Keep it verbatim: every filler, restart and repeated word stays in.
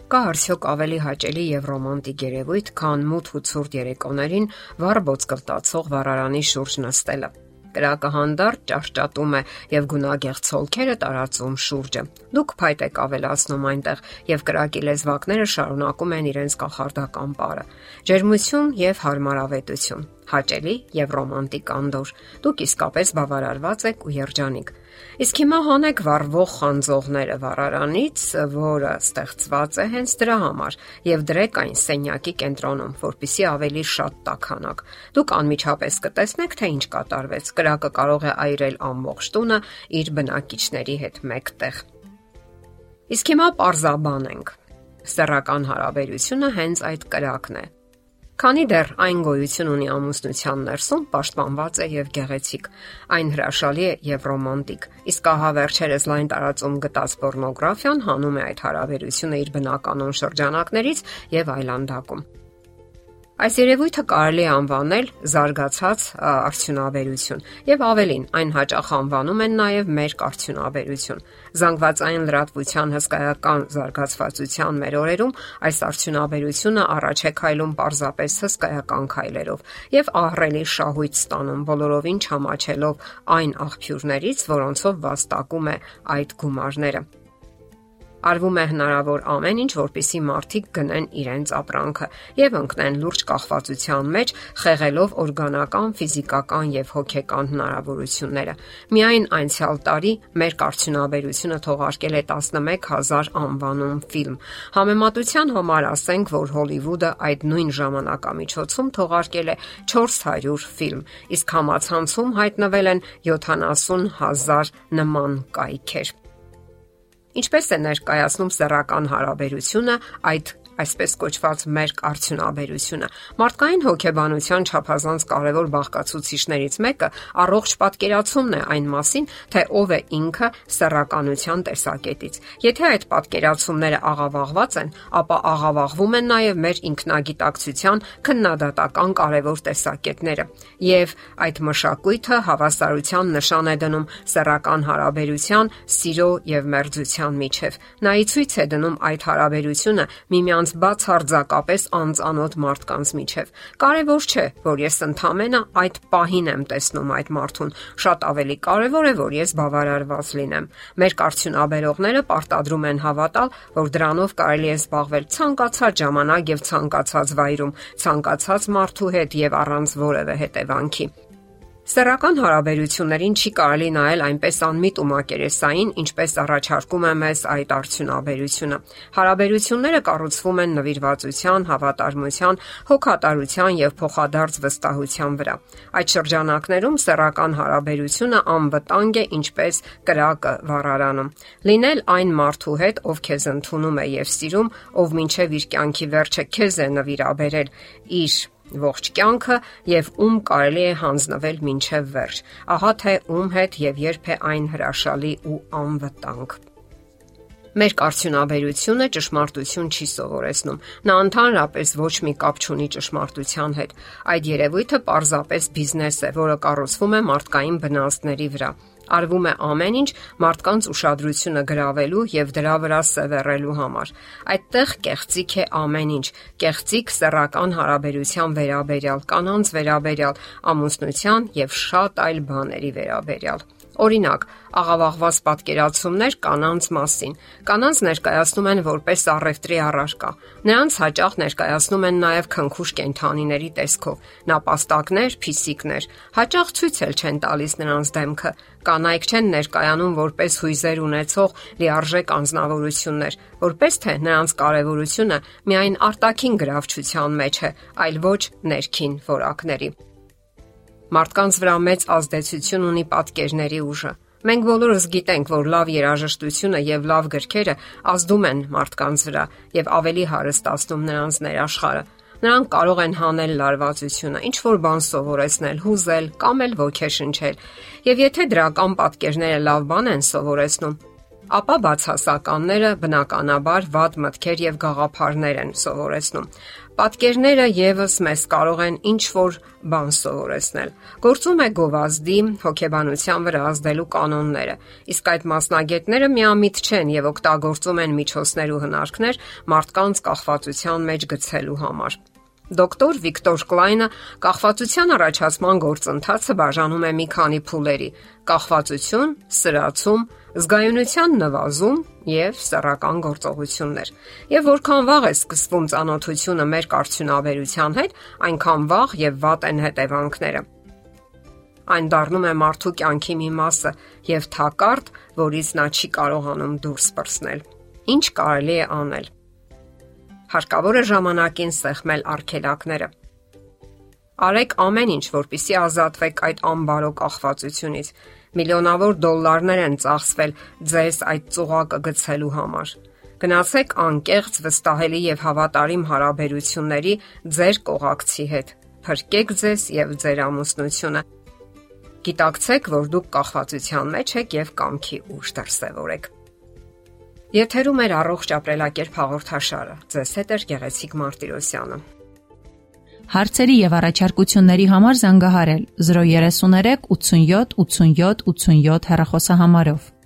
Կա արդյոք ավելի հաճելի եւ ռոմանտիկ երևույթ, քան մութ ու ցուրտ երեկոներին վառ ոսկրտացող վառարանի շուրջ նստելը։ Կրակը հանդարտ ճաշճատում է եւ գունագեղ ցոլքերը տարածում շուրջը։ Դուք փայտ եք ավելացնում այնտեղ եւ կրակի լեզվակները շարունակում են իրենց կախարդական պարը։ Ջերմություն եւ հարմարավետություն, հաճելի եւ ռոմանտիկ անդոր։ Դուք իսկապես բավարարված եք ու երջանիկ։ Իսկ հիմա հանեք վառվող խանձողները վառարանից, որը ստեղծված է հենց դրա համար, եւ դրեք այն սենյակի կենտրոնում, որպեսզի ավելի շատ տաքանաք։ Դուք անմիջապես կտեսնեք, թե ինչ կատարվեց։ Կրակը կարող է այրել ամբողջ տունը իր բնակիչների հետ մեկտեղ։ Իսկ հիմա պարզաբանենք։ Սեռական հարաբերությունը հենց այդ կրակն է։ Քանի դեռ այն գոյություն ունի ամուսնության ներսում, պաշտպանված է եւ գեղեցիկ, այն հրաշալի է եւ ռոմանտիկ։ Իսկ ահա վերջերս լայն տարածում գտած պոռնոգրաֆիան հանում է այդ հարաբերությունը իր բնականon շրջանակներից եւ այլանդակում։ Այս երևույթը կարելի է անվանել զարգացած արդյունաբերություն եւ ավելին, այն հաճախ անվանում են նաեւ մերկ արդյունաբերություն։ Զանգվածային լրատվության հսկայական զարգացվածության մեր օրերում այս արդյունաբերությունը առաջ է քայլում պարզապես հսկայական քայլերով եւ ահռելի շահույթ ստանում, բոլորովին չամաչելով այն աղբյուրներից, որոնցով վաստակում է այդ գումարները։ Արվում է հնարավոր ամեն ինչ, որպեսզի մարդիկ գնեն իրենց ապրանքը եւ ընկնեն լուրջ կախվածության մեջ, խեղելով օրգանական, ֆիզիկական եւ հոգեկան հնարավորությունները։ Միայն անցյալ տարի մեր արդյունաբերությունը թողարկել է տասնմեկ հազար անվանում ֆիլմ։ Համեմատության համար ասենք, որ Հոլիվուդը այդ նույն ժամանակամիջոցում թողարկել է չորս հարյուր ֆիլմ, իսկ համացանցում հայտնվել են յոթանասուն հազար նման կայքեր։ Ինչպես է ներկայացնում սեռական հարաբերությունը այդ այսպես կոչված մերկ արդյունաբերությունը։ Մարդկային հոգեբանության չափազանց կարևոր բաղկացուցիչներից մեկը առողջ պատկերացումն է այն մասին, թե ով է ինքը սեռականության տեսակետից։ Եթե այդ պատկերացումները աղավաղված են, ապա աղավաղվում են նաև մեր ինքնագիտակցության քննադատական կարևոր տեսակետները։ Եվ այդ մշակույթը հավասարության նշան է դնում սեռական հարաբերության, սիրո եւ մերձության միջև։ Նա ի ցույց է դնում այդ հարաբերությունը միմյանց բացարձակապես անծանոթ մարդկանց միջև։ Կարևոր չէ, որ ես ընդամենը այդ պահին եմ տեսնում այդ մարդուն, շատ ավելի կարևոր է, որ ես բավարարված լինեմ։ Մեր արդյունաբերողները պարտադրում են հավատալ, որ դրանով կարելի է զբաղվել ցանկացած ժամանակ եւ ցանկացած վայրում, ցանկացած մարդու հետ եւ առանց որևէ հետևանքի։ Սեռական հարաբերություններին չի կարելի նայել այնպես անմիտ ու մակերեսային, ինչպես առաջարկում է մեզ այդ արդյունաբերությունը։ Հարաբերությունները կառուցվում են նվիրվածության, հավատարմության, հոգատարության եւ փոխադարձ վստահության վրա։ Այդ շրջանակներում սեռական հարաբերությունը անվտանգ է, ինչպես կրակը վառարանում։ Լինել այն մարդու հետ, ով քեզ ընդունում է եւ սիրում, ով մինչեւ իր կյանքի վերջը քեզ է նվիրաբերել իր ողջ կյանքը եւ ում կարելի է հանձնվել մինչև վերջ։ Ահա թե ում հետ եւ երբ է այն հրաշալի ու անվտանգ։ Մեր արդյունաբերությունը ճշմարտություն չի սովորեցնում։ Նա ընդհանրապես ոչ մի կապ չունի ճշմարտության հետ։ Այդ երևույթը պարզապես բիզնես է, որը կառուցվում է մարդկային բնազդների վրա։ Արվում է ամեն ինչ մարդկանց ուշադրությունը գրավելու եւ դրա վրա սևեռելու համար։ Այդտեղ կեղծիք է ամեն ինչ։ Կեղծիք սեռական հարաբերության վերաբերյալ, կանանց վերաբերյալ, ամուսնության եւ շատ այլ բաների վերաբերյալ։ Օրինակ, աղավաղված պատկերացումներ կանանց մասին։ Կանանց ներկայացնում են որպես առևտրի առարկա։ Նրանց հաճախ ներկայացնում են նաև քնքուշ կենդանիների տեսքով, նապաստակներ, փիսիկներ։ Հաճախ ցույց էլ չեն տալիս նրանց դեմքը։ Կանայք չեն ներկայանում որպես հույզեր ունեցող լիարժեք անձնավորություններ, որպես թե նրանց կարևորությունը միայն արտաքին գրավչության մեջ է, այլ ոչ ներքին որակների։ Մարդկանց վրա մեծ ազդեցություն ունի պատկերների ուժը։ Մենք բոլորս գիտենք, որ լավ երաժշտությունը եւ լավ գրքերը ազդում են մարդկանց վրա եւ ավելի հարստացնում նրանց ներաշխարը։ Նրանք կարող են հանել լարվածությունը, ինչ որ բան սովորեցնել, հուզել կամ էլ ոգեշնչել։ Եվ եթե դրական պատկերները լավ բան են սովորեցնում, ապա բացասականները բնականաբար վատ մտքեր եւ գաղափարներ են սովորեցնում։ Պատկերները եւս մեզ կարող են ինչ-որ բան սովորեցնել։ Գործում է գովազդի, հոգեբանության վրա ազդելու կանոնները, իսկ այդ մասնագետները միամիտ չեն եւ օգտագործում են միջոցներ ու հնարքներ մարդկանց կախվածության մեջ գցելու համար։ Դոկտոր Վիկտոր Կլայնը կախվածության առաջացման գործընթացը բաժանում է մի քանի փուլերի՝ կախվածություն, սրացում, զգայունության նվազում եւ սեռական գործողություններ։ Եվ որքան վաղ է սկսվում ծանոթությունը մեր արդյունաբերության հետ, այնքան վաղ եւ վատ են հետևանքները։ Այն դառնում է մարդու կյանքի մի մասը եւ թակարդ, որից նա չի կարողանում դուրս պրծնել։ Ինչ կարելի է անել։ Հարկավոր է ժամանակին սեղմել արգելակները։ Արեք ամեն ինչ, որպեսզի ազատվեք այդ անբարո կախվածությունից։ Միլիոնավոր դոլարներ են ծախսվել ձեզ այդ ծուղակը գցելու համար։ Գնացեք անկեղծ, վստահելի եւ հավատարիմ հարաբերությունների ձեր կողակցի հետ։ Փրկեք ձեզ եւ ձեր ամուսնությունը։ Գիտակցեք, որ դուք կախվածության մեջ եք եւ կամքի ուժ դրսևորեք։ Եթերում է առողջ ապրելակերպ հաղորդաշարը։ Ձեզ հետ է Գեղեցիկ Մարտիրոսյանը։ Հարցերի եւ առաջարկությունների համար զանգահարել զրո երեք երեք ութսունյոթ ութսունյոթ ութսունյոթ հեռախոսահամարով։